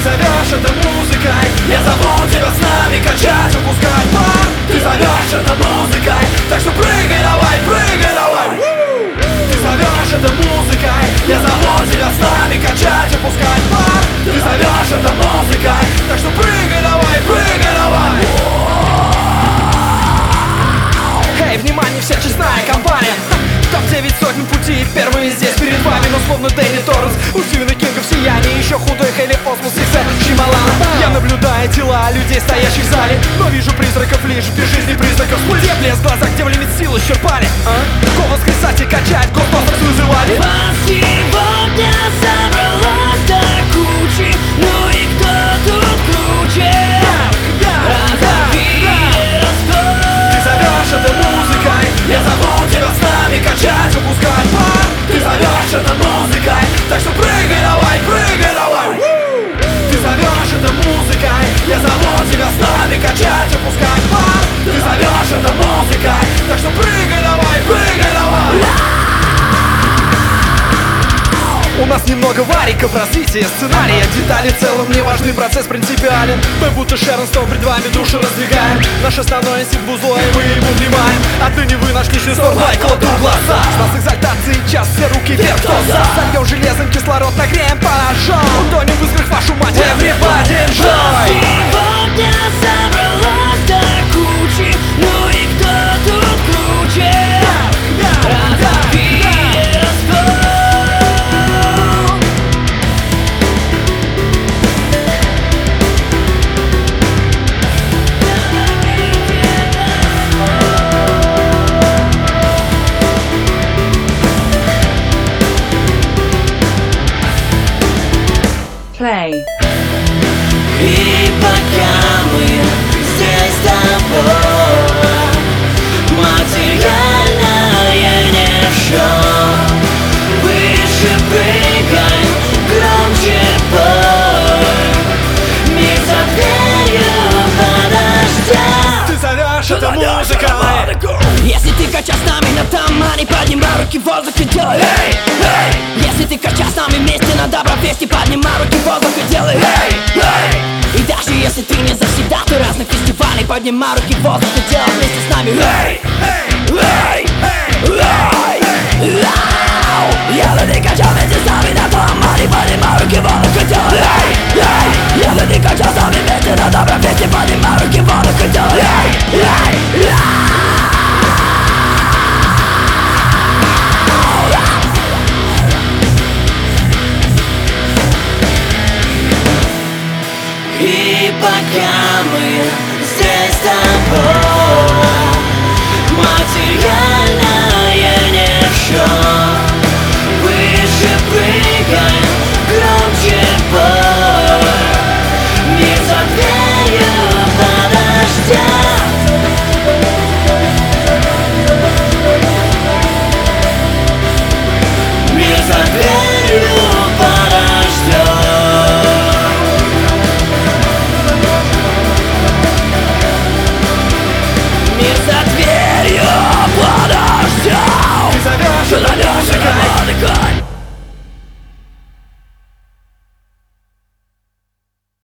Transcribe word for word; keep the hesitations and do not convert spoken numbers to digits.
зовешь это музыкой, я зову тебя с нами качать, выпускать пар. Ты зовешь это музыкой, так что прыгай давай, прыгай давай. Ты зовешь это музыкой, я зову тебя с нами качать, выпускать пар. Ты зовешь это музыкой, так что прыгай давай, прыгай давай. Эй, внимание, вся честная компания. Топ-девять сотен пути, первые здесь перед вами. Но словно Дэнни Торренс, у Стивена Кинга в сиянии. Еще худой Хейли Осмос и Сэм Шималана. Я наблюдаю тела людей, стоящих в зале, но вижу призраков лишь без жизни признаков. Где блеск в глазах, где в лимит сил исчерпали, а? Кого воскресать и качать, Госдосов вызывали. Вас сегодня собралось до кучи, ну и кто тут круче? Разорви раскол. Ты зовешь это музыкой, я зову тебя с нами качать, выпускать пар. Ты зовешь это музыкой, так что прыгай давай, прыгай давай. Ты зовешь это музыкой, я зову тебя с нами качать, выпускать пар. Ты зовешь это музыкой, так что прыгай давай, прыгай давай. У нас немного вариков, развития сценария. Детали в целом не важны, процесс принципиален. Мы будто Шерон Стоун пред вами души раздвигаем. Наш основной инстинкт бузой, мы ему внимаем. Отныне вы наш личный снор, Майкл Дугласа. С нас экзальтации, час, все руки вверх, кто за? Сольем железом кислород, нагреем пожар. Утонем в искрах, вашу мать, everybody enjoy. Сегодня собралось до кучи, ну и кто тут круче? Разорви раскол. Play. И пока мы здесь с тобой, материальное ничто, выше прыгай, громче пой, мир за дверью подождет. Ты зовешь это музыкой. Если ты качаешь с нами на тамане, поднимай руки в воздух и делай эй, эй. Если ты качаешь с нами вместе на Доброфесте, поднимай руки в воздух и делай эй, эй. И даже если ты не завсегдатый разных фестивалей, поднимай руки в воздух и делай вместе с нами эй, эй, эй, эй, эй. Если ты качаешь вместе с нами на тамане, поднимай руки в воздух и делай эй, эй. Если ты качаешь с нами вместе на Доброфесте, поднимай руки в воздух и делай эй, эй, эй. И пока мы здесь с тобой, материальное ничто, выше прыгай,